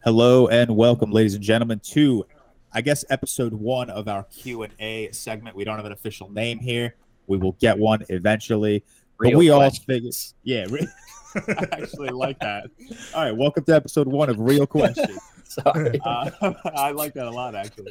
Hello and welcome, ladies and gentlemen, to, I guess, episode 1 of our Q&A segment. We don't have an official name here. We will get one eventually. But Real we all questions. figured, yeah, I actually like that. All right, welcome to episode 1 of Real Questions. Sorry. I like that a lot, actually.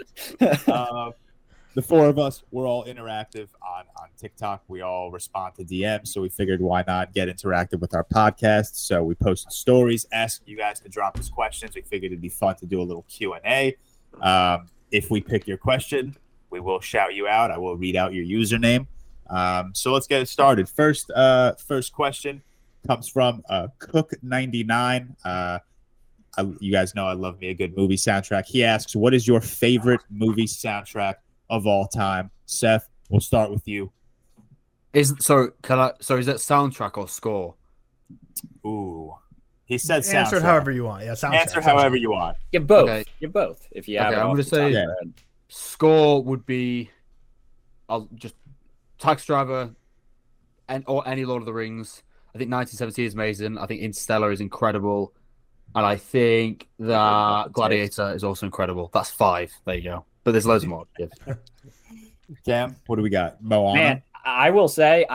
The four of us, we're all interactive on TikTok. We all respond to DMs, so we figured why not get interactive with our podcast. So we posted stories asking you guys to drop us questions. We figured it'd be fun to do a little Q&A. If we pick your question, we will shout you out. I will read out your username. So let's get it started. First question comes from Cook99. You guys know I love me a good movie soundtrack. He asks, what is your favorite movie soundtrack of all time? Seth, we'll start with you. Is it soundtrack or score? Ooh, he said soundtrack. Answer it however you want. Yeah, soundtrack. Answer however you want. Give both. Okay. Give both. If you have Okay, it I'm off gonna the top of say- your head. Score would be, I'll just Taxi Driver, or any Lord of the Rings. I think 1917 is amazing. I think Interstellar is incredible, and I think that Gladiator is also incredible. That's 5. There you go. But there's loads more. Yeah. Cam, what do we got? Moana. Man, I will say,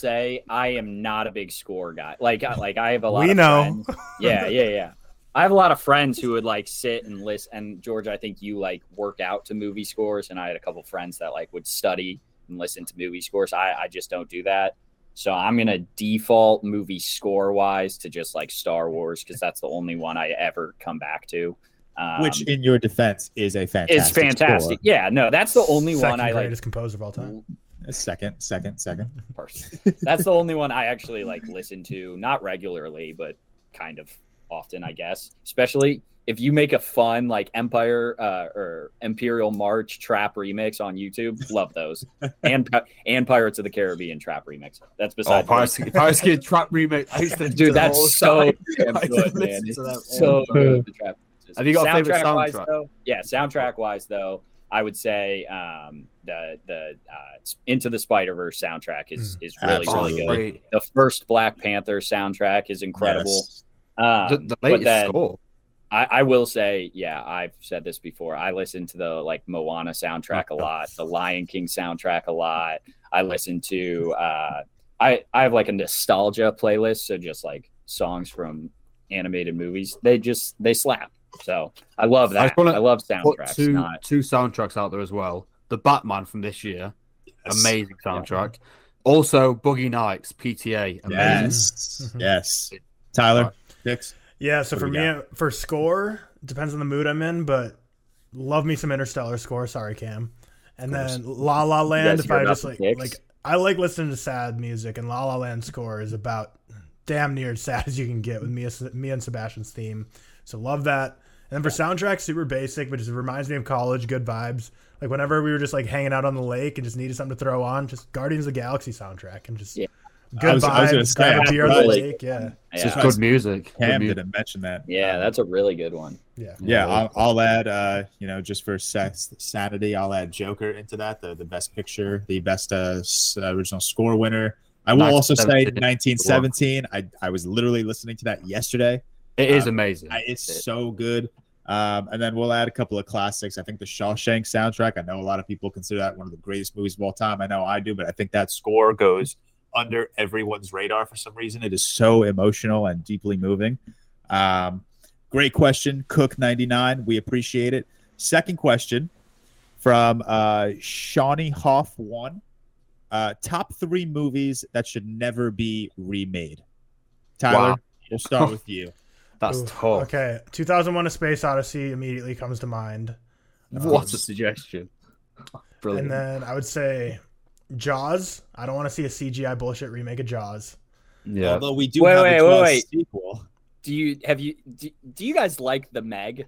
I am not a big score guy. Like I have a lot. We of know. Friends. Yeah. I have a lot of friends who would like sit and listen. And George, I think you like work out to movie scores, and I had a couple friends that like would study and listen to movie scores. I just don't do that. So I'm gonna default movie score wise to just like Star Wars because that's the only one I ever come back to. Which, in your defense, is a fantastic. It's fantastic. Yeah, no, that's the only Second one I like. greatest composer of all time. Second. Person. That's the only one I actually like listen to, not regularly, but kind of often, I guess. Especially if you make a fun like Empire or Imperial March trap remix on YouTube, love those. and Pirates of the Caribbean trap remix. That's besides. Pirates Kid Trap remake. I used to Dude, that's so damn I used to good, man. listen to that It's so good. The trap. Have you got a favorite Soundtrack-wise, soundtrack? though? Yeah, soundtrack-wise, though, I would say the Into the Spider-Verse soundtrack is really, Absolutely. really good. The first Black Panther soundtrack is incredible. Yes. The But latest then score. I will say, yeah, I've said this before. I listen to the like Moana soundtrack a lot, the Lion King soundtrack a lot. I listen to I have like a nostalgia playlist, so just like songs from animated movies. They slap. So I love that. I love Put soundtracks. two soundtracks out there as well. The Batman from this year, Yes. amazing soundtrack. Also, Boogie Nights, PTA, amazing. Yes. Tyler, Dix. Yeah, so What for do we me, for score, depends on the mood I'm in, but love me some Interstellar score. Sorry, Cam. And then La La Land, guys if hear I about just the like, Knicks? I like listening to sad music, and La La Land score is about damn near as sad as you can get with Mia and Sebastian's theme. So love that. And then for soundtrack, super basic, but just reminds me of college, good vibes. Like whenever we were just like hanging out on the lake and just needed something to throw on, just Guardians of the Galaxy soundtrack and just Yeah. good I was gonna vibes, say, grab a beer on the really- lake. Yeah. It's Yeah, just good music. Good Cam music. didn't mention that. yeah, that's a really good one. Yeah. Yeah, I'll add, just for sanity, I'll add Joker into that, the best picture, the best original score winner. I will also say 1917. I was literally listening to that yesterday. It is amazing. It's so good. And then we'll add a couple of classics. I think the Shawshank soundtrack, I know a lot of people consider that one of the greatest movies of all time. I know I do, but I think that score goes under everyone's radar for some reason. It is so emotional and deeply moving. Great question, Cook99. We appreciate it. Second question from Shawnee Hoff 1. Top 3 movies that should never be remade. Tyler, Wow. we'll start with you. That's Ooh, tough. Okay, 2001: A Space Odyssey immediately comes to mind. What a suggestion. Brilliant. And then I would say Jaws. I don't want to see a CGI bullshit remake of Jaws. Yeah. Although we do Wait, have wait, a 12 wait. sequel. Do you guys like the Meg?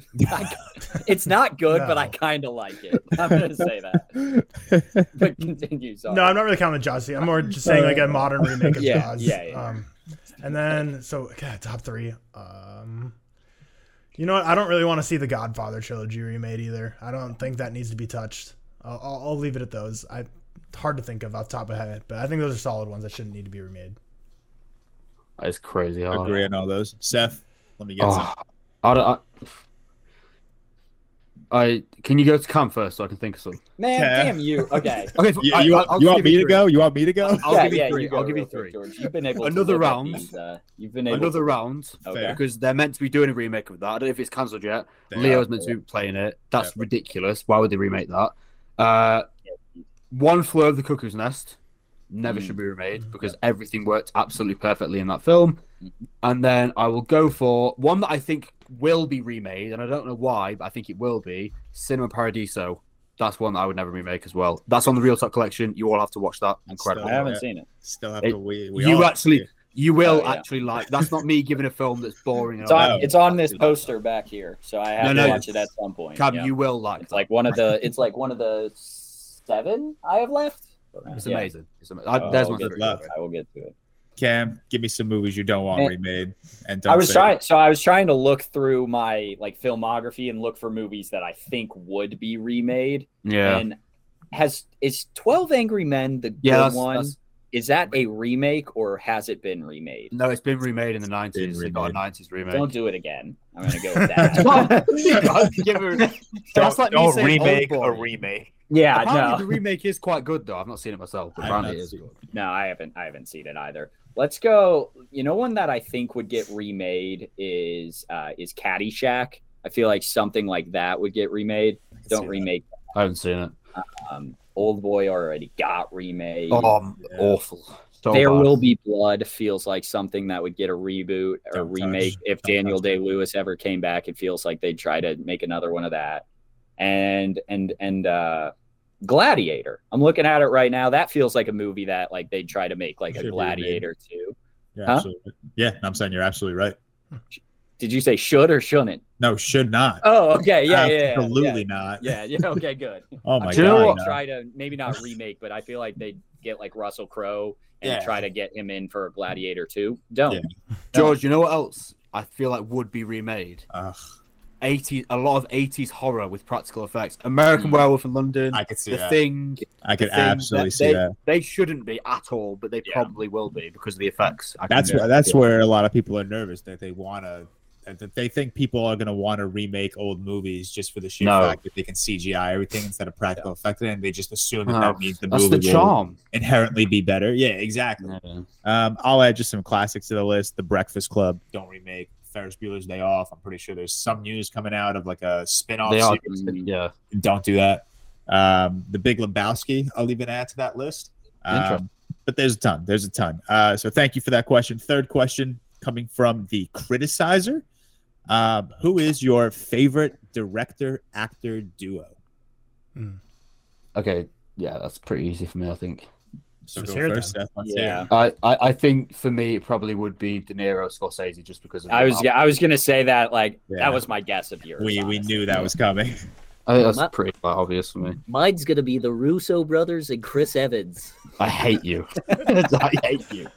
It's not good, but I No. kind of like it. I'm gonna say that. But continue. Sorry. No, I'm not really counting Jaws. I'm more just saying like a modern remake of Yeah, Jaws. yeah. And then top 3. You know what? I don't really want to see the Godfather trilogy remade either. I don't think that needs to be touched. I'll leave it at those. Hard to think of off the top of my head, but I think those are solid ones that shouldn't need to be remade. That is crazy hard. Agree on all those. Seth, let me get some. Can you go to Cam first so I can think of some? Man, Okay. damn you. Okay. Okay, You want me to go? You want me to go? I'll give you three. you go I'll give you real quick, three. George. You've been able Another to look at round. these, you've been able Another to... round Okay. because they're meant to be doing a remake of that. I don't know if it's cancelled yet. They Leo's are. meant to be playing it. That's Yeah. ridiculous. Why would they remake that? One Flew Over the Cuckoo's Nest never should be remade because everything worked absolutely perfectly in that film. And then I will go for one that I think will be remade, and I don't know why, but I think it will be Cinema Paradiso. That's one that I would never remake as well. That's on the Real Talk collection. You all have to watch that. Incredible. I haven't seen it. Still have It- to. We You all have actually, to. you will Oh, yeah. actually like. That's not me giving a film that's boring. It's on, No. it's on this poster back here, so I have No, to no. watch it at some point. Cam, yeah. you will like. It's like one of the. It's like one of the 7 I have left. It's Yeah. amazing. It's amazing. Oh, There's I my will get three. to it. I will get to it. Cam, give me some movies you don't want Man. remade. And don't I was say- trying. So I was trying to look through my like filmography and look for movies that I think would be remade. Yeah. And is 12 Angry Men the good Yeah, one? that's- Is that a remake or has it been remade? No, it's been remade in the 90s. Been It got a remade. 90s remake. Don't do it again. I'm gonna go with that. That's like me Don't saying remake Oldboy. a remake. yeah, Apparently no. the remake is quite good though. I've not seen it myself, but I've apparently not it is seen good. No, I haven't seen it either. Let's go. You know, one that I think would get remade is Caddyshack. I feel like something like that would get remade. I can see Don't that. remake. I haven't seen it. Old Boy already got remade. Yeah. Awful. So There bad. Will Be Blood feels like something that would get a reboot or Don't remake. touch. If Don't Daniel touch. Day Lewis ever came back, it feels like they'd try to make another one of that. And Gladiator. I'm looking at it right now. That feels like a movie that like they'd try to make like Should a be Gladiator too. You're Huh? absolutely, yeah, I'm saying you're absolutely right. Did you say should or shouldn't? No, should not. Oh, okay. Yeah. Absolutely not. Yeah. Okay, good. Oh my Do you know god. what? no. Try to maybe not remake, but I feel like they'd get like Russell Crowe and Yeah. try to get him in for Gladiator 2. Don't. Yeah. George, you know what else I feel like would be remade? Ugh, 80s, a lot of 80s horror with practical effects. American Werewolf in London, I could see The that. Thing. I could The Thing, absolutely see they, that. They shouldn't be at all, but they Yeah. probably will be because of the effects. That's where a lot of people are nervous that they want to. That they think people are going to want to remake old movies just for the sheer No. fact that they can CGI everything instead of practical effect, and they just assume that, that means the That's movie the will charm. inherently be better. Yeah, exactly. I'll add just some classics to the list. The Breakfast Club, don't remake. Ferris Bueller's Day Off. I'm pretty sure there's some news coming out of like a spin-off They are, series. yeah. Don't do that. The Big Lebowski, I'll even add to that list. Interesting. But there's a ton. There's a ton. So thank you for that question. Third question coming from the Criticizer. Who is your favorite director-actor duo? Okay, yeah, that's pretty easy for me, I think. So Let's go hear it first, then. Seth. Let's Yeah. hear it. I think for me it probably would be De Niro, Scorsese, just because of I was gonna say that like Yeah. that was my guess of yours. We honestly. knew that was coming. I think that's My- pretty obvious for me. Mine's gonna be the Russo brothers and Chris Evans. I hate you. I hate you.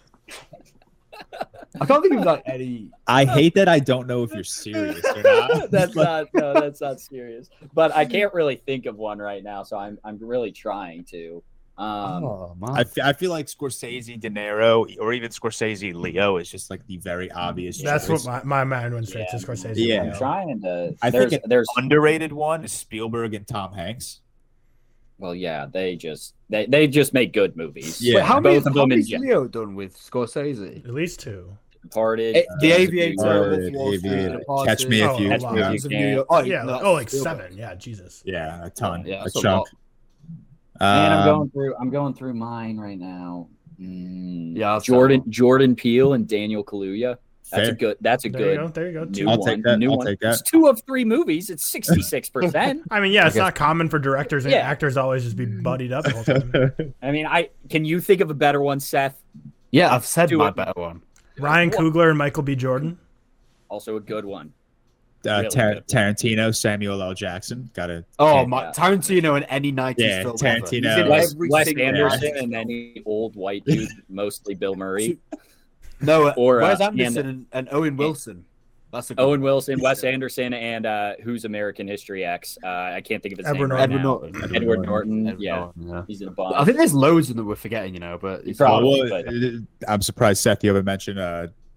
I can't think of like any. I hate that I don't know if you're serious or not. that's not serious. But I can't really think of one right now, so I'm really trying to. Oh man. I feel like Scorsese, De Niro, or even Scorsese, Leo is just like the very obvious That's choice. what my mind went straight to Yeah. Scorsese. Yeah. I'm trying to. I think an there's underrated one is Spielberg and Tom Hanks. well, yeah, they just make good movies. Yeah. Wait, how many both of them in has gen- Leo done with Scorsese? At least 2. Departed. The uh, Aviator, Departed, Wolf of Wall Street, Aviator. Departed, Catch Me If Oh, You Catch Can. Me If Gangs of You New Can. York. Oh, Yeah, no, like that's 7. Yeah, Jesus. Yeah, a ton. Yeah, a that's a chunk. Man, Um, I'm going through mine right now. Yeah, I'll Jordan Peele and Daniel Kaluuya. That's fair. a good. That's a There you go. good. There you go. New 2. I'll one. take that. New I'll one. take that. It's 2 of 3 movies. It's 66%. I mean, yeah, it's I guess- not common for directors and Yeah. actors always just be buddied up the whole time. I mean, can you think of a better one, Seth? Yeah, I've said Do my it. better one. Ryan What? Coogler and Michael B. Jordan. Also a good one. Really good. Tarantino, Samuel L. Jackson. Got it. Oh Yeah. my, Tarantino in any 90s Yeah, film. Tarantino. Ever. He's in Wes, every Wes single Anderson 90s and film. any old white dude, mostly Bill Murray. No, or, Wes uh, Anderson and Owen Wilson. That's a good Owen one. Wilson, Wes Anderson, and who's American History X? I can't think of his Edward name right Edward now. Norton. Edward Norton. Edward Yeah, Norton, yeah. he's in a bunch. I think there's loads of them we're forgetting, but it's Probably. Well, I'm surprised, Seth, you haven't mentioned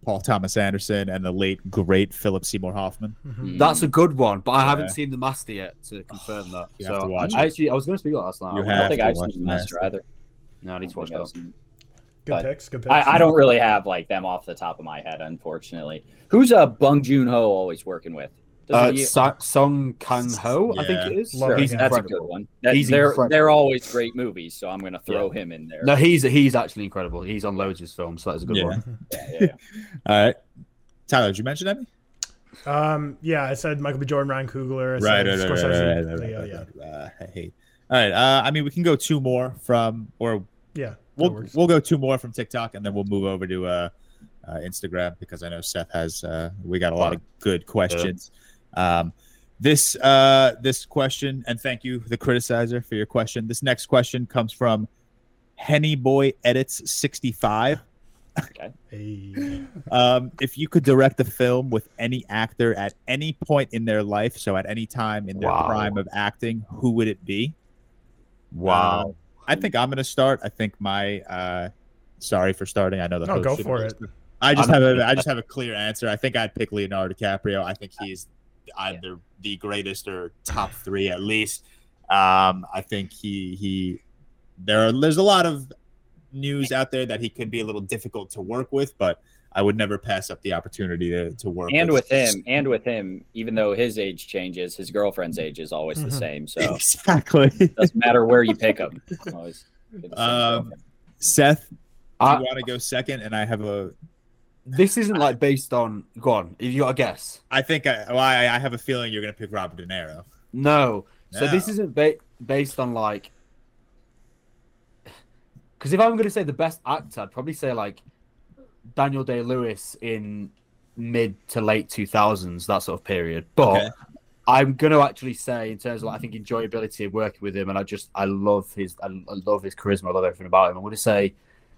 Paul Thomas Anderson and the late great Philip Seymour Hoffman. Mhm. That's a good one, but I Yeah. haven't seen The Master yet to confirm that. You have to watch I it. was going to speak about that last night. You I don't have think to I've watch seen The Master Master. either. No, I need to watch I've that. seen- Good But picks. Good picks. I don't really have like them off the top of my head, unfortunately. Who's Bong Joon-ho always working with? Doesn't he- Song Kang-ho, I think Yeah. it is. Love He's him. that's a incredible. good one. He's They're incredible. always great movies, so I'm going to throw him in there. No, he's actually incredible. He's on loads of his films, so that's a good Yeah. one. Yeah. All right. Tyler, did you mention any? Yeah, I said Michael B. Jordan, Ryan Coogler. I Right, said right, Scorsese. right. Yeah. I hate. All right. I mean, we can go two more from, or Yeah, that we'll works. go two more from TikTok, and then we'll move over to Instagram because I know Seth has. We got a lot of good questions. This question, and thank you, the criticizer, for your question. This next question comes from Henny Boy Edits 65. Hey. If you could direct a film with any actor at any point in their life, so at any time in their Wow. prime of acting, who would it be? Wow. I think I'm going to start. I think my sorry for starting. I know the No, host go should for have- it. I just have a clear answer. I think I'd pick Leonardo DiCaprio. I think he's either the greatest or top three at least. I think there's a lot of news out there that he could be a little difficult to work with, but I would never pass up the opportunity to work And with him, even though his age changes, his girlfriend's age is always the Mhm. same. So Exactly. doesn't matter where you pick him. Always get the same girlfriend. Seth, do I- you want to go second? And I have This isn't like based on. Go on, if you got a guess. I think I have a feeling you're going to pick Robert De Niro. No. So No. this isn't based on like. Because if I'm going to say the best actor, I'd probably say like Daniel Day-Lewis in mid to late 2000s, that sort of period. But Okay. I'm going to actually say, in terms of like, I think enjoyability of working with him, and I love his charisma, I love everything about him. I'm going to say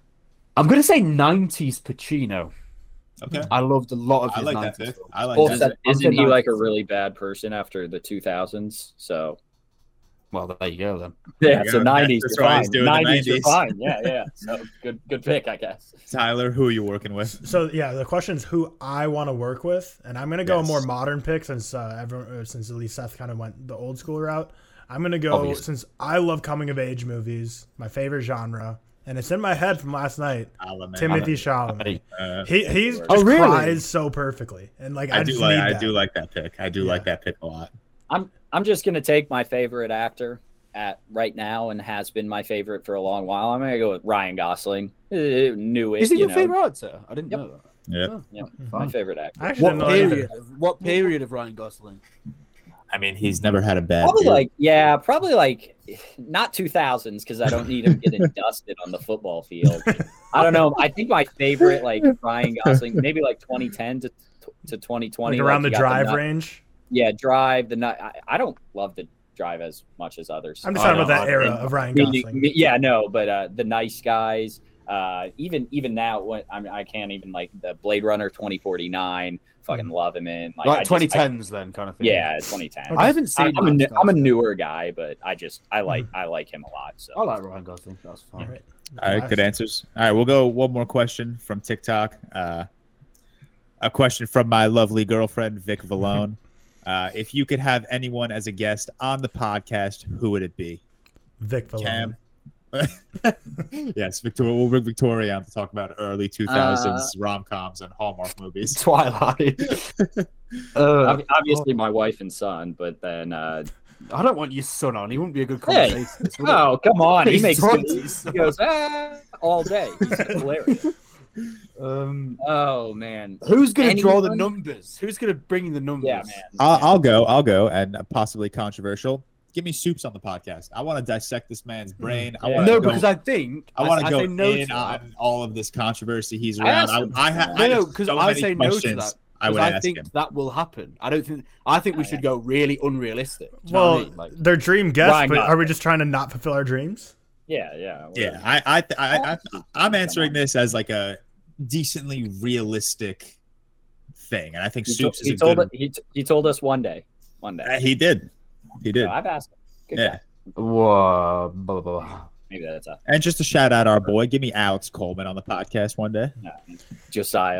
90s Pacino. Okay. I loved a lot of I his like 90s that pick. films. I like Also- that. Isn't he 90s. like a really bad person after the 2000s? So Well, there you go then. yeah, you so go. 90s That's are why he's fine. doing the 90s are 90s. fine. Yeah. So good pick, I guess. Tyler, who are you working with? So yeah, the question is who I want to work with, and I'm gonna go Yes. a more modern pick since since at least Seth kind of went the old school route. I'm gonna go Obviously. since I love coming of age movies, my favorite genre, and it's in my head from last night. Alaman. Timothy Chalamet. He's just Oh, really? cries so perfectly, and like I, I do just like need I that. do like that pick. I do Yeah. like that pick a lot. I'm just gonna take my favorite actor at right now and has been my favorite for a long while. I'm gonna go with Ryan Gosling. Knew it. Is he you your know. favorite actor? I didn't Yep. know that. Yeah. Oh, Yeah, fine. my favorite actor. I actually didn't know either. What period of Ryan Gosling? I mean, he's never had a bad. Probably year. probably like not 2000s because I don't need him getting dusted on the football field. I don't know. I think my favorite like Ryan Gosling maybe like 2010 to 2020, Like around like, the you got drive Nut- range. Yeah, Drive. The Nut. I don't love the Drive as much as others. I'm just I talking about know, that era and- of Ryan Meaning- Gosling. Yeah, no, but the Nice Guys. Even now, when I can't even like the Blade Runner 2049. Fucking love him in like Like I just- 2010s then, kind of thing. Yeah, 2010. Okay. I haven't seen. I'm Ryan a Gosling. newer guy, but I like him a lot. So I like Ryan Gosling. That's fine. All right. All right, good answers. All right, we'll go one more question from TikTok. A question from my lovely girlfriend, Vic Vallone. If you could have anyone as a guest on the podcast, who would it be? Vic Vallone. Cam? Yes, Victoria. We'll bring Victoria on to talk about early 2000s rom-coms and Hallmark movies. Twilight. obviously my wife and son, but then I don't want your son on. He wouldn't be a good Hey. conversationalist. would oh come on, he He's makes good, 20s. he goes all day. He's hilarious. he? Oh man, Who's going to draw the Anyone? numbers? Who's going to bring the numbers? yeah, man. I'll go, and possibly controversial. Give me Soups on the podcast. I want to dissect this man's brain. I Yeah. want No, to go, because I think I want to go say no in to that. on all of this controversy he's I around. asked him. I have No, because so I many say no to questions that. I would I ask think him. that will happen. I don't think. I think we should go really unrealistic. Do you know Well, what I mean? Like, their dream guest, Ryan but Gosling. are we just trying to not fulfill our dreams? Yeah. Yeah, I'm answering this as like a decently realistic thing, and I think Soups is he a told good. he told us one day. He did. So I've asked him. Good Yeah. guy. whoa, blah, blah, blah. Maybe that's a And just to shout out our boy, give me Alex Coleman on the podcast one day. Josiah.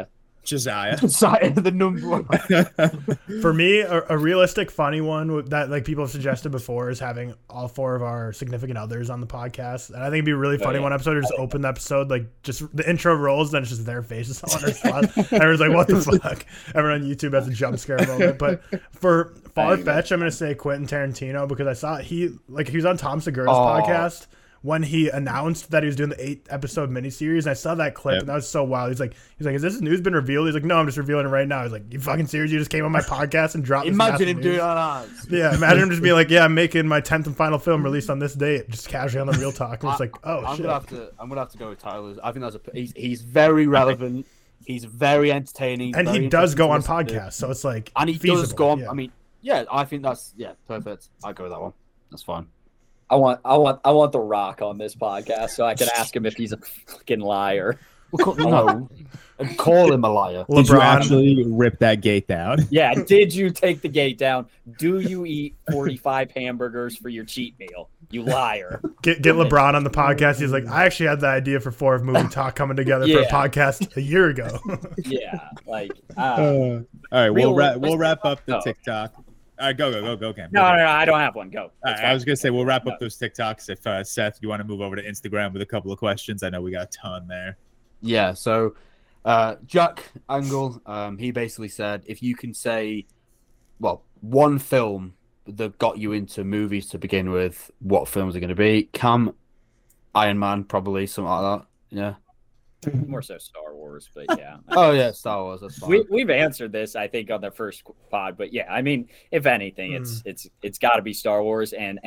Josiah. The number one. For me, a realistic, funny one that like people have suggested before is having all 4 of our significant others on the podcast, and I think it'd be a really funny one episode. Or just open the episode like just the intro rolls, then it's just their faces on our spot. Everyone's like, "What the fuck?" Everyone on YouTube has a jump scare moment. But for far fetch, I'm gonna say Quentin Tarantino because I saw he was on Tom Segura's podcast when he announced that he was doing the 8-episode miniseries, and I saw that clip, and that was so wild. He's like, "Is this news been revealed?" He's like, "No, I'm just revealing it right now." He's like, "You fucking serious? You just came on my podcast and dropped." Imagine him doing that. Yeah, imagine him just being like, "Yeah, I'm making my 10th and final film released on this date," just casually on the Real Talk. And it's like, oh shit. I'm gonna have to go with Tyler. I think he's very relevant. He's very entertaining, and he does go on podcasts, so it's like, and he feasible. does go on. Yeah. I mean, yeah, I think that's perfect. I go with that one. That's fine. I want The Rock on this podcast so I can ask him if he's a fucking liar. No, and call him a liar. Did you LeBron. actually rip that gate down? Yeah, did you take the gate down? Do you eat 45 hamburgers for your cheat meal? You liar. Get LeBron on the podcast. He's like, I actually had the idea for 4 of Movie Talk coming together for a podcast a year ago. Yeah, like All right, we'll wrap up the Oh. TikTok. All right, go, Cam. no, I don't have one. Go. All right, I was gonna say we'll wrap up those TikToks. If Seth, you want to move over to Instagram with a couple of questions, I know we got a ton there. Yeah. So, Jack Angle, he basically said, if you can say, well, one film that got you into movies to begin with, what films are going to be? Cam, Iron Man, probably something like that. Yeah. More so Star Wars, but yeah. Oh yeah, Star Wars. That's fine. We've answered this, I think, on the first pod, but yeah, I mean, if anything, it's got to be Star Wars, and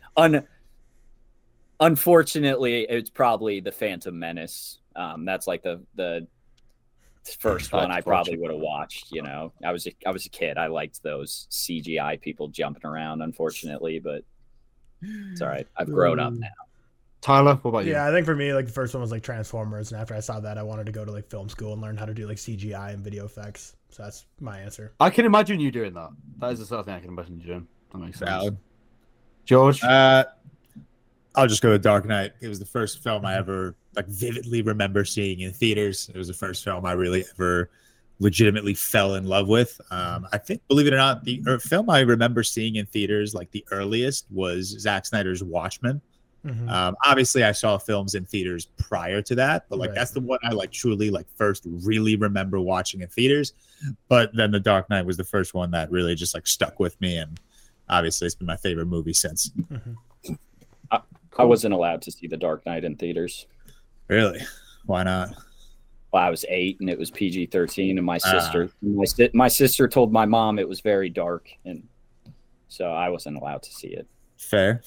unfortunately, it's probably the Phantom Menace. That's like the first one I probably would have watched. You know, I was a kid. I liked those CGI people jumping around. Unfortunately, but it's all right. I've grown up now. Tyler, what about you? Yeah, I think for me, like the first one was like Transformers, and after I saw that, I wanted to go to like film school and learn how to do like CGI and video effects. So that's my answer. I can imagine you doing that. That is the sort of thing I can imagine you doing. That makes sense. Valid. George? I'll just go with Dark Knight. It was the first film I ever like vividly remember seeing in theaters. It was the first film I really ever legitimately fell in love with. I think, believe it or not, the film I remember seeing in theaters, like the earliest, was Zack Snyder's Watchmen. Mm-hmm. Obviously I saw films in theaters prior to that, but like Right. that's the one I like truly like first really remember watching in theaters. But then The Dark Knight was the first one that really just like stuck with me, and obviously it's been my favorite movie since. Mm-hmm. I wasn't allowed to see The Dark Knight in theaters. Really? Why not? Well, I was 8 and it was PG-13, and my sister told my mom it was very dark, and so I wasn't allowed to see it. Fair.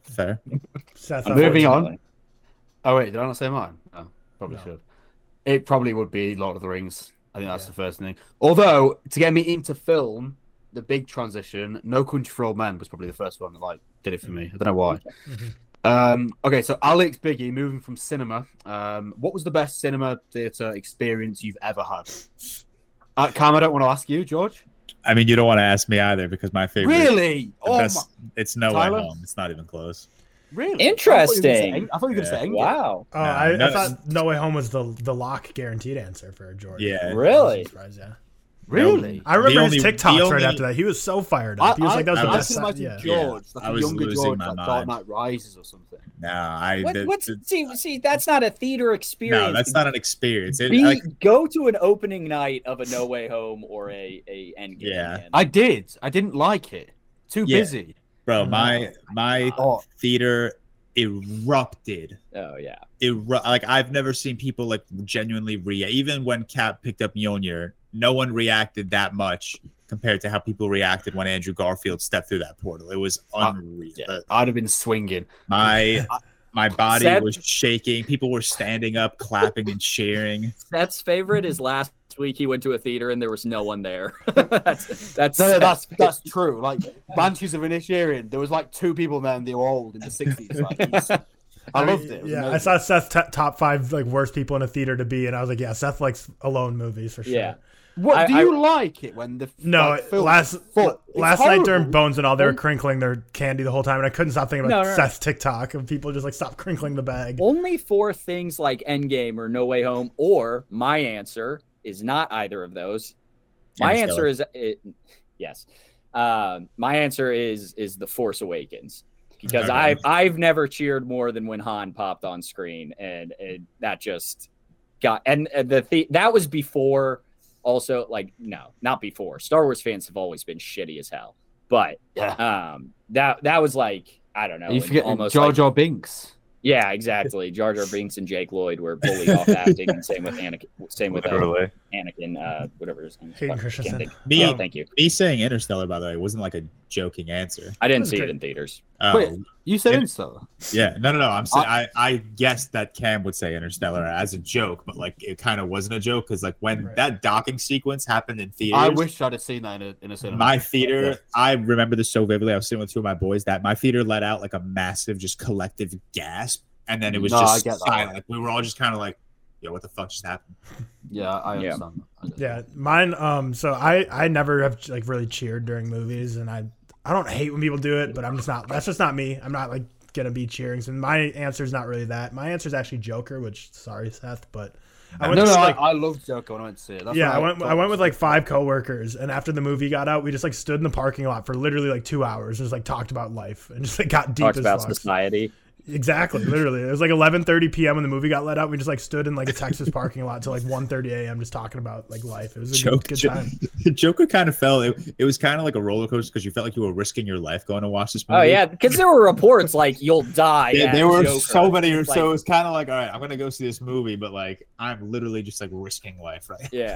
Seth, Moving on. Unfortunately. Oh, wait, did I not say mine? No, probably No. should. It probably would be Lord of the Rings. I think that's the first thing. Although, to get me into film, the big transition, No Country for Old Men was probably the first one that like did it for me. I don't know why. Okay, so Alex Biggie, moving from cinema. What was the best cinema theatre experience you've ever had? Cam, I don't want to ask you, George. I mean, you don't want to ask me either because my favorite. Really? It's No Way Tyler? Home. It's not even close. Really? Interesting. I thought you were going to say Endgame. Wow. Oh, I No. thought No Way Home was the lock guaranteed answer for George. Yeah. Really? I'm surprised, yeah. Really? I remember his the TikToks right only- after that. He was so fired up. He was like, that was the I best. can imagine Yeah. George, I like a was younger losing George, my like Dark mind. Knight Rises or something. No, See, that's not a theater experience. no, that's not an experience. Go to an opening night of a No Way Home or a Endgame. Yeah. man. I didn't like it. Too Yeah. busy. Bro, my Oh. theater erupted. Oh yeah. Like I've never seen people like genuinely even when Cap picked up Mjolnir, no one reacted that much compared to how people reacted when Andrew Garfield stepped through that portal. It was unreal. I'd have been swinging. My body Seth- was shaking. People were standing up, clapping and cheering. Seth's favorite is last week he went to a theater and there was no one there. that's No, that's true. Like Banshees of Inisherin, there was like 2 people there and they were old in the 60s. Like, I loved it. It was Yeah, I amazing. saw Seth's top 5 like worst people in a theater to be, and I was like, yeah, Seth likes alone movies for sure. Yeah. What do you like it when the No, like, film last is full? It's last night during horrible. Bones and all, they were crinkling their candy the whole time, and I couldn't stop thinking about No. Seth's TikTok of people just like stop crinkling the bag. Only for things like Endgame or No Way Home, or my answer, is not either of those. My answer is yes. My answer is The Force Awakens, because I've never cheered more than when Han popped on screen, and that just got that was before. Also, like, no, not before. Star Wars fans have always been shitty as hell, but that was like, I don't know, you forget almost Jar Jar Binks. Yeah, exactly. Jar Jar Binks and Jake Lloyd were bullied off acting, and same with Anakin. Whatever his name is. Hayden Christensen. Thank you. Me saying Interstellar, by the way, wasn't like a joking answer. I didn't see it in theaters. Wait, you said Interstellar? Yeah, no. I'm saying I guessed that Cam would say Interstellar as a joke, but like it kind of wasn't a joke because like when that docking sequence happened in theaters, I wish I'd have seen that in a cinema. My theater, I remember this so vividly. I was sitting with two of my boys that my theater let out like a massive, just collective gasp, and then it was just silent. Like we were all just kind of like, "Yo, what the fuck just happened?" Yeah, I understand. Yeah, mine. So I never have like really cheered during movies, and I don't hate when people do it, but I'm just not. That's just not me. I'm not like gonna be cheering. So my answer is not really that. My answer is actually Joker, which sorry Seth, but I loved Joker when I went to see it. I went with like 5 coworkers, and after the movie got out, we just like stood in the parking lot for literally like 2 hours, and just like talked about life and just like got deep. Talked as about fuck. society. Exactly, literally. It was like 11:30 p.m. when the movie got let out. We just like stood in like a Texas parking lot till like 1:30 a.m. just talking about like life. It was a good time. Joker kind of felt it was kind of like a roller coaster because you felt like you were risking your life going to watch this movie. Oh yeah, because there were reports like you'll die. There were so many, so it was kind of like, all right, I'm gonna go see this movie, but like I'm literally just like risking life, right? Yeah.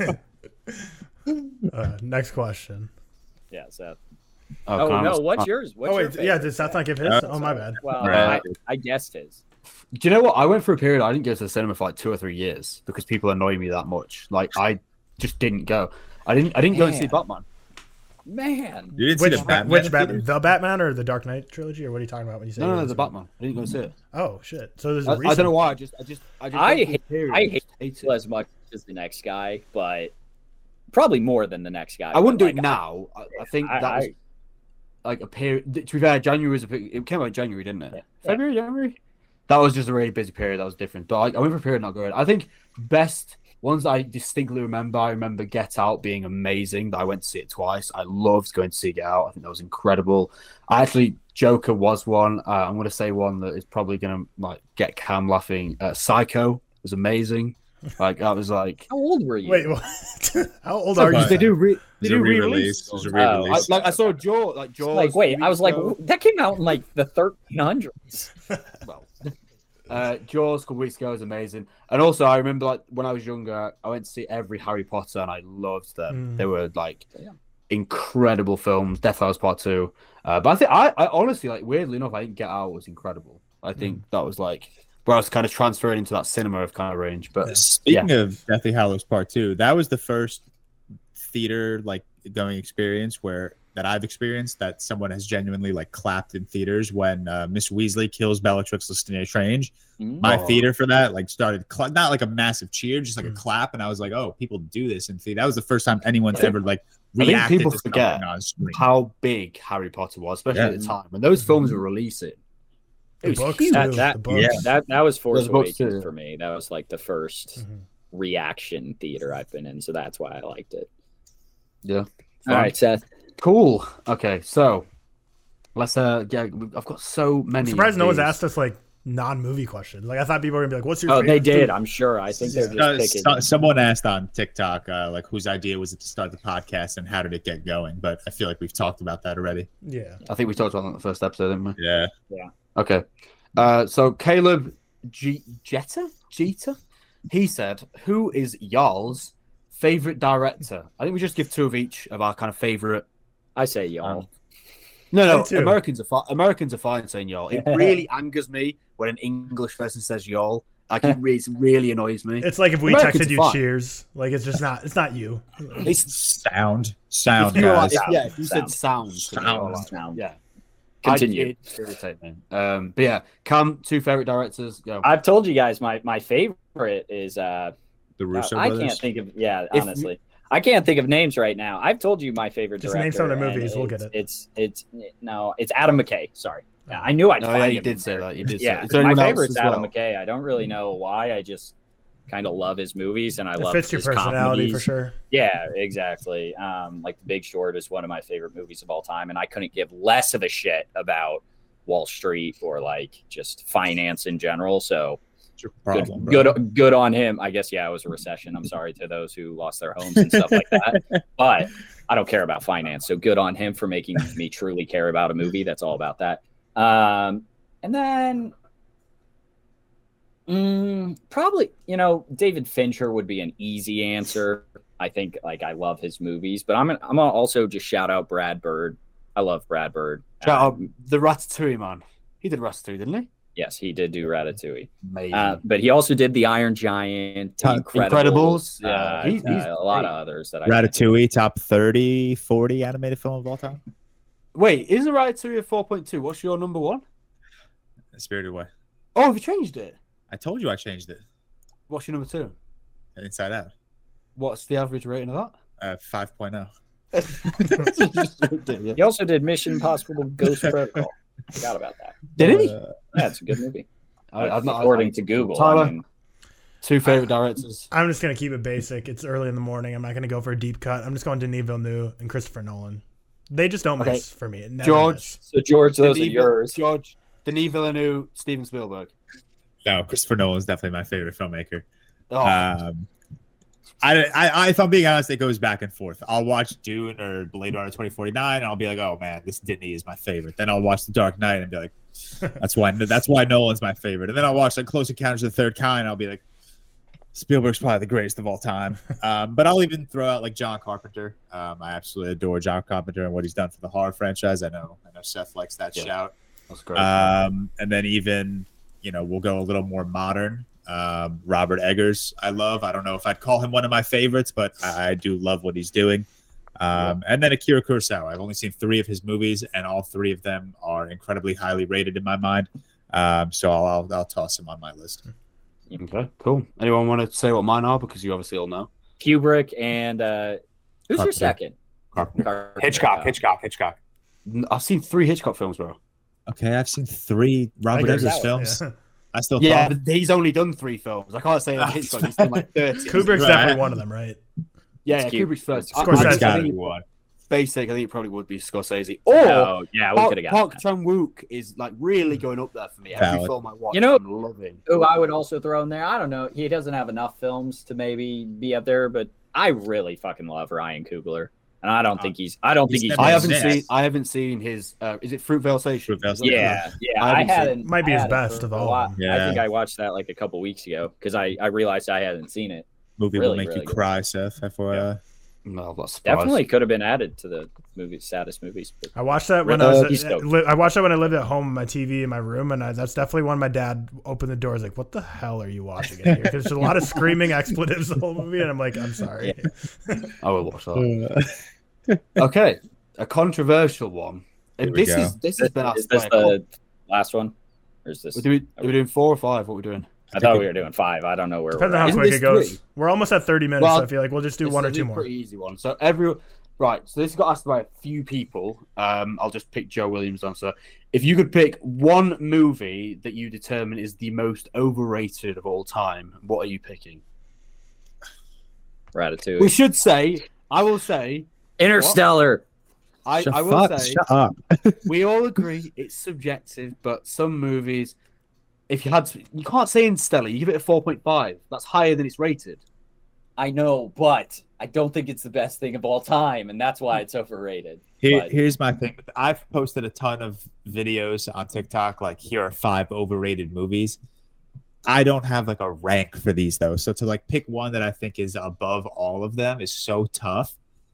Next question. Yeah, Seth. Oh no, what's yours? Did Seth not give his? My bad. Well, I guessed his. Do you know what? I went for a period I didn't go to the cinema for like 2 or 3 years because people annoy me that much. Like I just didn't go. I didn't go and see Batman. Man, you didn't see the Batman? Which Batman? The Batman or the Dark Knight trilogy, or what are you talking about when you say? No, the Batman. I didn't go see it. Oh shit! So there's I don't know why. I hate it as much as the next guy, but probably more than the next guy. I wouldn't do it now. I think that was like a period. To be fair, January was it came out in January, didn't it? Yeah. January. That was just a really busy period. That was different. But I went for a period not good. I think best ones I distinctly remember. I remember Get Out being amazing. I went to see it twice. I loved going to see Get Out. I think that was incredible. Joker was one. I'm going to say one that is probably going to like get Cam laughing. Psycho was amazing. Like I was like, how old were you? Wait, what? How old are you? They do re-release. I saw Jaws. Like Jaws. Like wait, I was like, that came out in like the 1300s. Well, Jaws a couple weeks ago was amazing, and also I remember like when I was younger, I went to see every Harry Potter, and I loved them. They were like incredible films. Death House Part 2, but I think I honestly like weirdly enough, I think Get Out was incredible. I think that was like. Where I was kind of transferring into that cinema of kind of range. But speaking of Deathly Hallows Part 2, that was the first theater like going experience that I've experienced that someone has genuinely like clapped in theaters when Miss Weasley kills Bellatrix Lestrange. My theater for that like started not like a massive cheer, just like a clap, and I was like, oh, people do this in theater. That was the first time anyone's ever like reacted. I think people to forget how big Harry Potter was, especially at the time when those films were releasing. It was huge. That was Force Awakens for me. That was like the first reaction theater I've been in, so that's why I liked it. Yeah. All right, Seth. Cool. Okay, so let's I've got so many. I'm surprised no one's asked us like non-movie questions. Like I thought people were gonna be like, "What's your?" favorite they did. I'm sure. I think they're just picking. Someone asked on TikTok, like, whose idea was it to start the podcast and how did it get going? But I feel like we've talked about that already. Yeah. I think we talked about that in the first episode, didn't we? Yeah. Yeah. Okay. So Caleb Jeter, he said, "Who is y'all's favorite director?" I think we just give 2 of each of our kind of favorite. I say y'all. No. Americans are fine saying y'all. It really angers me when an English person says y'all. Like it really annoys me. It's like if we texted you cheers. Like it's just not. It's not you. It's sound. If you said sound. Yeah. Continue. It irritates me. But yeah, Cam, 2 favorite directors. Go. I've told you guys my favorite is the Russo I brothers. can't think of honestly. I can't think of names right now. I've told you my favorite just director. Name some of the movies. We'll get it. It's Adam McKay. Sorry. Yeah, I knew I'd find him. You did say that. You did say that. My favorite's Adam McKay. I don't really know why. I just kind of love his movies, and I It love fits your his personality for comedies. sure. Yeah, exactly. Like The Big Short is one of my favorite movies of all time, and I couldn't give less of a shit about Wall Street or like just finance in general. So What's your problem, bro? good on him. I guess, yeah, it was a recession. I'm sorry to those who lost their homes and stuff like that. But I don't care about finance. So good on him for making me truly care about a movie that's all about that. And then probably, David Fincher would be an easy answer. I think like I love his movies, but I'm gonna also just shout out Brad Bird. I love Brad Bird. Shout out the Ratatouille man. He did Ratatouille, didn't he? Yes, he did do Ratatouille. Amazing. But he also did The Iron Giant, The Incredibles. He's a lot of others that I Ratatouille, top 30, 40 animated film of all time. Wait, isn't Ratatouille a 4.2? What's your number one? Spirited Away. Oh, have you changed it? I told you I changed it. What's your number two? Inside Out. What's the average rating of 5.0. that? He also did Mission Impossible Ghost Protocol. Forgot about that. Did he? Yeah, it's a good movie. I've not, According to Google. Tyler? Two favorite directors. I'm just gonna keep it basic. It's early in the morning. I'm not gonna go for a deep cut. I'm just going Denis Villeneuve and Christopher Nolan. They just don't miss for me. It never George. miss. So, George, those are yours. George, Denis Villeneuve, Steven Spielberg. No, Christopher Nolan is definitely my favorite filmmaker. Oh. If I'm being honest, it goes back and forth. I'll watch Dune or Blade Runner 2049, and I'll be like, "Oh man, this Disney is my favorite." Then I'll watch The Dark Knight and be like, "That's why Nolan's my favorite." And then I'll watch like Close Encounters of the Third Kind, and I'll be like, "Spielberg's probably the greatest of all time." But I'll even throw out like John Carpenter. I absolutely adore John Carpenter and what he's done for the horror franchise. I know Seth likes that shout. That's great. And then even we'll go a little more modern. Robert Eggers, I love. I don't know if I'd call him one of my favorites, but I do love what he's doing. And then Akira Kurosawa. I've only seen 3 of his movies, and all 3 of them are incredibly highly rated in my mind. So I'll toss him on my list. Okay, cool. Anyone want to say what mine are? Because you obviously all know. Kubrick and who's your Carpenter. second? Carpenter. Hitchcock. I've seen 3 Hitchcock films, bro. Okay, I've seen 3 Robert Eggers, Eggers films. yeah. I still Yeah, thought but he's only done 3 films. I can't say that Hitchcock. He's done like 30. Kubrick's Right. definitely one of them, right? Yeah, It's Kubrick's first. Scorsese. I gotta think be one. basic. I think it probably would be Scorsese. Or Oh, yeah, we could have got Park that. Chan-wook is like really going up there for me. Every Valid. film I watch, You know- I'm loving. Who I would also throw in there. I don't know. He doesn't have enough films to maybe be up there, but I really fucking love Ryan Coogler, and I don't think he's. never I Yes. haven't seen his. Is it Fruitvale Station? Fruitvale Station. Yeah. I I haven't seen- hadn't. Might be I his hadn't best for of a all while. of them. Yeah. I think I watched that like a couple weeks ago because I realized I hadn't seen it. Movie Really, will make really you good. cry, Seth. FYI. No, that's surprised. Definitely could have been added to the saddest movies. But I watched that when He's stoked. I watched that when I lived at home on my TV in my room, and that's definitely when my dad opened the door. He's like, "What the hell are you watching in here?" Because there's a lot of screaming expletives the whole movie, and I'm like, "I'm sorry." I will watch that. Okay, a controversial one. Here And we this go. has been is asked this by a couple. the last one, or is this? Are we doing 4 or 5? What are we doing? I thought we were doing 5. I don't know where Depends we're on how at. Isn't quick this it goes. 3? We're almost at 30 minutes, Well, so I feel like we'll just do one or two more. Pretty easy one. So right. So this got asked by a few people. I'll just pick Joe Williams' answer. If you could pick one movie that you determine is the most overrated of all time, what are you picking? Ratatouille. We should say. I will say. Interstellar. I will say. Shut up. We all agree it's subjective, but some movies, if you had to, you can't say Interstellar, you give it a 4.5. That's higher than it's rated. I know, but I don't think it's the best thing of all time, and that's why it's overrated. But- Here's my thing. I've posted a ton of videos on TikTok, like here are 5 overrated movies. I don't have like a rank for these though. So to like pick one that I think is above all of them is so tough.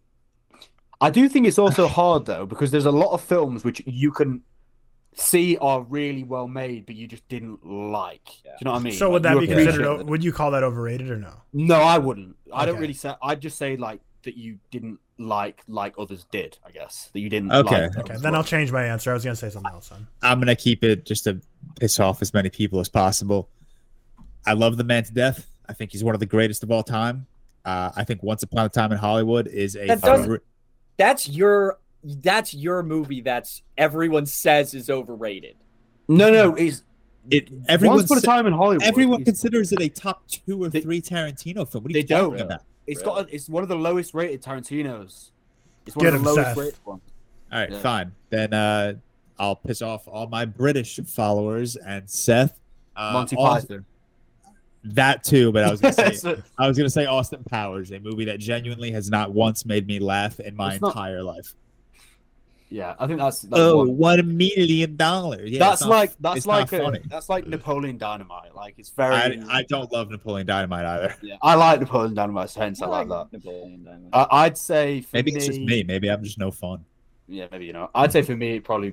I do think it's also hard though, because there's a lot of films which you can see are really well made, but you just didn't like. Do you know what I mean? So would Like, that you be considered? appreciate it. Would you call that overrated or no? No, I wouldn't. I don't Okay. really say. I'd just say like that you didn't like others did. I guess that you didn't. Okay. Like Okay, then I'll change my answer. I was gonna say something else. Then. I'm gonna keep it just to piss off as many people as possible. I love The Man to Death. I think he's one of the greatest of all time. I think Once Upon a Time in Hollywood is a That doesn't- That's your movie that's everyone says is overrated. No, it's Everyone Once upon a time in Hollywood, everyone considers it a top 2 or 3 Tarantino film. What are you talking about? It's one of the lowest rated Tarantinos. It's one Get of the him, lowest Seth. rated ones. All right, Yeah. fine. Then I'll piss off all my British followers and Seth. Monty Austin- Python. That too, but I was gonna say Austin Powers, a movie that genuinely has not once made me laugh in my It's not- entire life. Yeah, I think that's Oh, one. $1 million! Yeah, That's it's not- like it's not funny. that's like Napoleon Dynamite. Like it's very. I don't love Napoleon Dynamite either. Yeah, I like Napoleon Dynamite, hence I like that. Napoleon Dynamite. I'd say for Maybe me, it's just me. Maybe I'm just no fun. Yeah, maybe I'd say for me it'd probably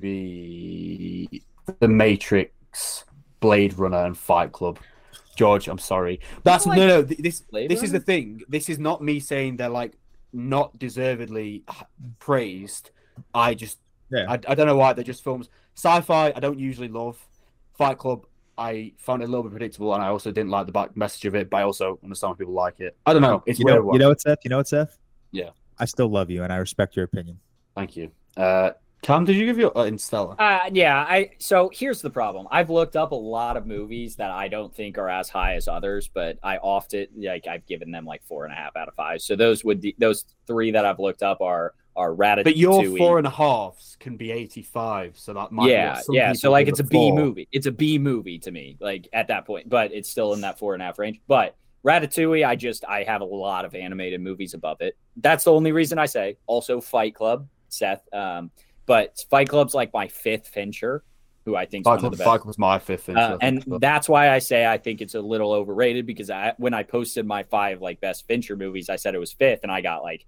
be The Matrix, Blade Runner, and Fight Club. George, I'm sorry. That's like no. This Blade is the Runner? thing. This is not me saying they're like not deservedly praised. I don't know why they're just films. Sci-fi, I don't usually love. Fight Club, I found it a little bit predictable, and I also didn't like the back message of it. But I also understand why people like it. I don't know. It's You weird. know what, Seth? You know what, Seth? Yeah. I still love you, and I respect your opinion. Thank you. Cam, did you give your Interstellar? Yeah. So here's the problem. I've looked up a lot of movies that I don't think are as high as others, but I often I've given them like 4.5 out of 5. So those 3 that I've looked up are Ratatouille. But your 4.5s can be 85, so that might be what some yeah. people So like give it's a it B 4. movie. It's a B movie to me, like at that point, but it's still in that 4.5 range. But Ratatouille, I have a lot of animated movies above it. That's the only reason I say. Also Fight Club, Seth. But Fight Club's like my 5th Fincher, who I think is one of the best. Fight Club was my 5th Fincher. And that's why I say I think it's a little overrated, because when I posted my 5 like best Fincher movies, I said it was 5th, and I got like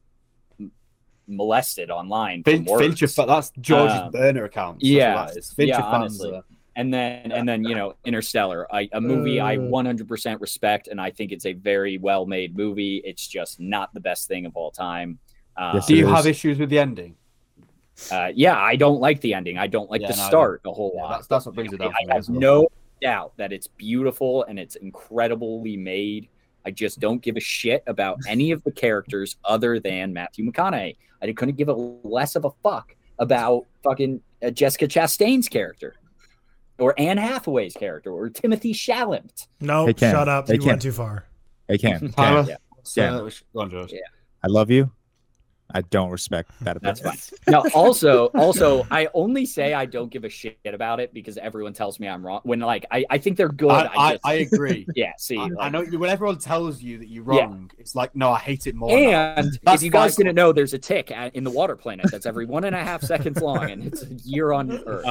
molested online. Fincher, that's George's burner account. Yeah, Fincher fans. honestly. And then Interstellar, a movie I 100% respect, and I think it's a very well made movie. It's just not the best thing of all time. Do you have issues with the ending? Yeah, I don't like the ending. I don't like the start a whole lot. That's what brings it down. I have no doubt that it's beautiful and it's incredibly made. I just don't give a shit about any of the characters other than Matthew McConaughey. I couldn't give a less of a fuck about fucking Jessica Chastain's character, or Anne Hathaway's character, or Timothy Chalamet. No, Hey, Cam. shut up. Hey, You Cam. went too far. Hey, Cam. Tyler? Yeah. Go on, George. Yeah. I love you. I don't respect that That's opinion. fine. No, also, I only say I don't give a shit about it because everyone tells me I'm wrong. When like I think they're good. I agree. Yeah, see, I know when everyone tells you that you're wrong, it's like, no, I hate it more. And That's if you guys Fight Club. didn't know, there's a tick in the water planet that's every 1.5 seconds long, and it's a year on Earth.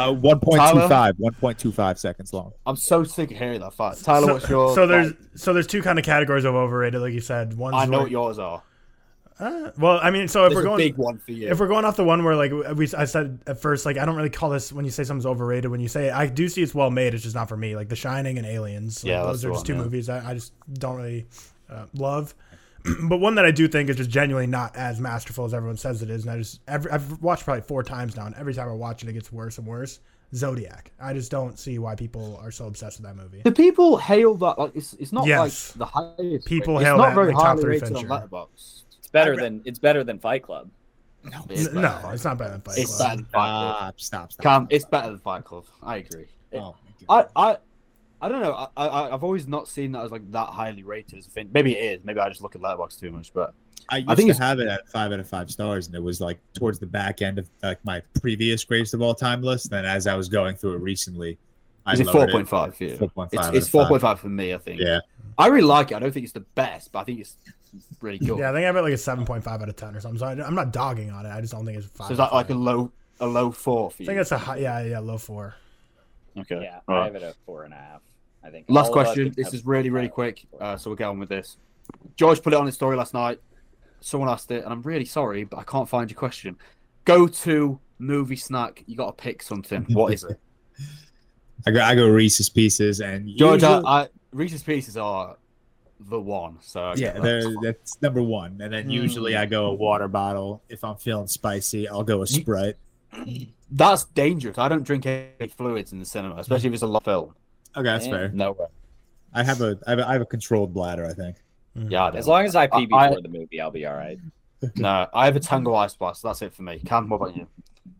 1.25 seconds long. I'm so sick of hearing that fact. Tyler, what's your? So there's 2 kind of categories of overrated, like you said. One's I know where- what yours are. well, I mean, so if There's we're a going big one for you. if we're going off the one where like I said at first, like I don't really call this when you say something's overrated. When you say it, I do see it's well made, it's just not for me. Like The Shining and Aliens, like, Yeah, those that's are the just one, 2 yeah. movies I just don't really love. But one that I do think is just genuinely not as masterful as everyone says it is, and I've watched probably 4 times now, and every time I watch it, it gets worse and worse. Zodiac. I just don't see why people are so obsessed with that movie. Do people hail that? Like, it's not Yes. like the highest. People rate. hail it's not that, very like, top highly 3 rated Fincher. on Letterboxd. It's better than Fight Club. No, No, it's not better than Fight It's Club. better than Fight Club. Stop. Cam, it's better than Fight Club. I agree. Oh, my God. I don't know. I've always not seen that as like that highly rated as a thing. Maybe it is. Maybe I just look at Letterboxd too much. But I used think to it's- have it at 5 out of 5 stars, and it was like towards the back end of like my previous greatest of all time list. Then as I was going through it recently, is it lowered 4.5 for you? 4.5. It's 4.5 for me. I think. Yeah. I really like it. I don't think it's the best, but I think it's really good. Yeah, I think I have it like a 7.5 out of 10 or something. So I'm not dogging on it. I just don't think it's 5. So is that like a low 4 for you? I think it's a high, yeah, low 4. Okay. Yeah, All I right. have it at 4.5. I think. Last all of us question. would This have is really, really 4.5. quick. So we'll get on with this. George put it on his story last night. Someone asked it, and I'm really sorry, but I can't find your question. Go to movie snack. You got to pick something. What is it? I go Reese's Pieces, and George, usually- Reese's Pieces are the one. So I yeah, get that. that's number 1. And then usually I go a water bottle. If I'm feeling spicy, I'll go a Sprite. That's dangerous. I don't drink any fluids in the cinema, especially if it's a long film. Okay, that's Yeah. fair. No way. I have a controlled bladder, I think. Yeah, I As don't. long as I pee I- before the movie, I'll be all right. No, I have a Tango Ice Blast. That's it for me. Cam, what about you?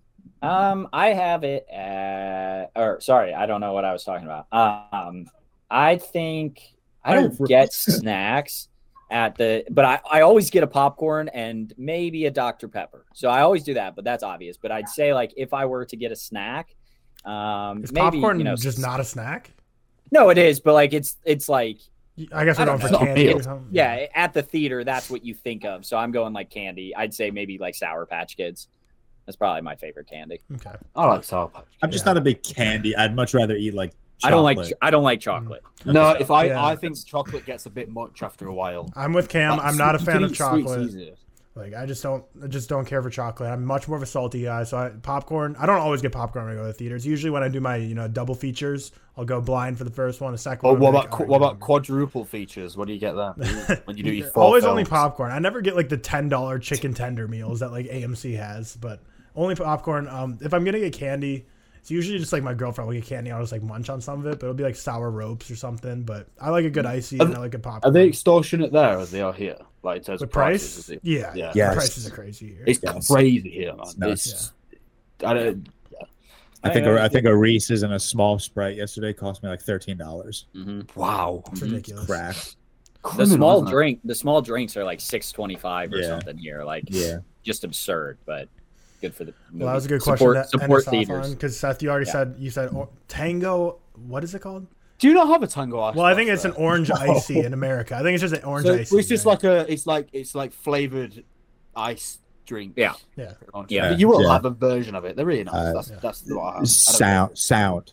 I have it or sorry, I don't know what I was talking about. I think I don't get snacks but I always get a popcorn and maybe a Dr. Pepper. So I always do that, but that's obvious. But I'd say like if I were to get a snack, Is maybe popcorn just not a snack? No, it is, but like it's like I guess we're going for know. candy Meal. or something. yeah, at the theater, that's what you think of. So I'm going like candy. I'd say maybe like Sour Patch Kids. That's probably my favorite candy. Okay. I like Sour Patch. I'm just not a big candy. I'd much rather eat like I don't like chocolate. No, if Yeah. I think chocolate gets a bit much after a while. I'm with Cam. I'm not a You fan can of eat sweets chocolate. easier. Like I just don't care for chocolate. I'm much more of a salty guy. So popcorn. I don't always get popcorn when I go to the theaters. Usually when I do my double features, I'll go blind for the first one. The second Or one. what about quadruple features? What do you get there when you do your four Always films? only popcorn. I never get like the $10 chicken tender meals that like AMC has, but only popcorn. If I'm gonna get candy, it's usually just like my girlfriend will get candy. I'll just like munch on some of it, but it'll be like sour ropes or something. But I like a good icy and I like a popcorn. Are they extortionate there as they are here? Like in terms the of price? prices? Is it? Yeah, Yeah. the Yes. prices are crazy here. It's Yes. crazy here, man. nuts. I don't. I think a Reese's and a small Sprite yesterday cost me like $13. Wow. It's ridiculous. Crack. The small Criminal, isn't it? the small drinks are like $6.25 or Yeah. something here. Like Yeah. just absurd, but good for the movie. Well, that was a good question. Support theaters. Because Seth, you already said Tango. What is it called? Do you not have a Tango Ice? Well, I think it's an orange icy in America. I think it's just an orange So icy. it's just like it's like flavored ice drink. Yeah. Yeah. Yeah. You will Yeah. have a version of it. They're really nice. That's what I have. Sound.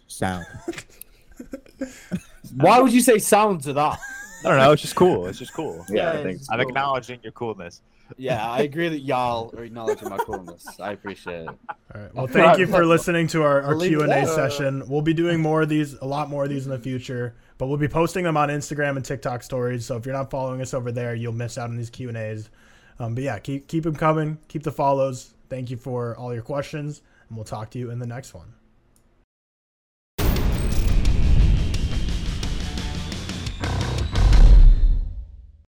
Why would you say sound to that? I don't know. It's just cool. It's just cool. Yeah, I think it's I'm cool. acknowledging your coolness. Yeah, I agree that y'all are acknowledging my coolness. I appreciate it. All right. Well, thank you for listening to our I'll leave Q&A that. session. We'll be doing more of these, a lot more of these in the future, but we'll be posting them on Instagram and TikTok stories. So if you're not following us over there, you'll miss out on these Q&As. But yeah, keep them coming. Keep the follows. Thank you for all your questions, and we'll talk to you in the next one.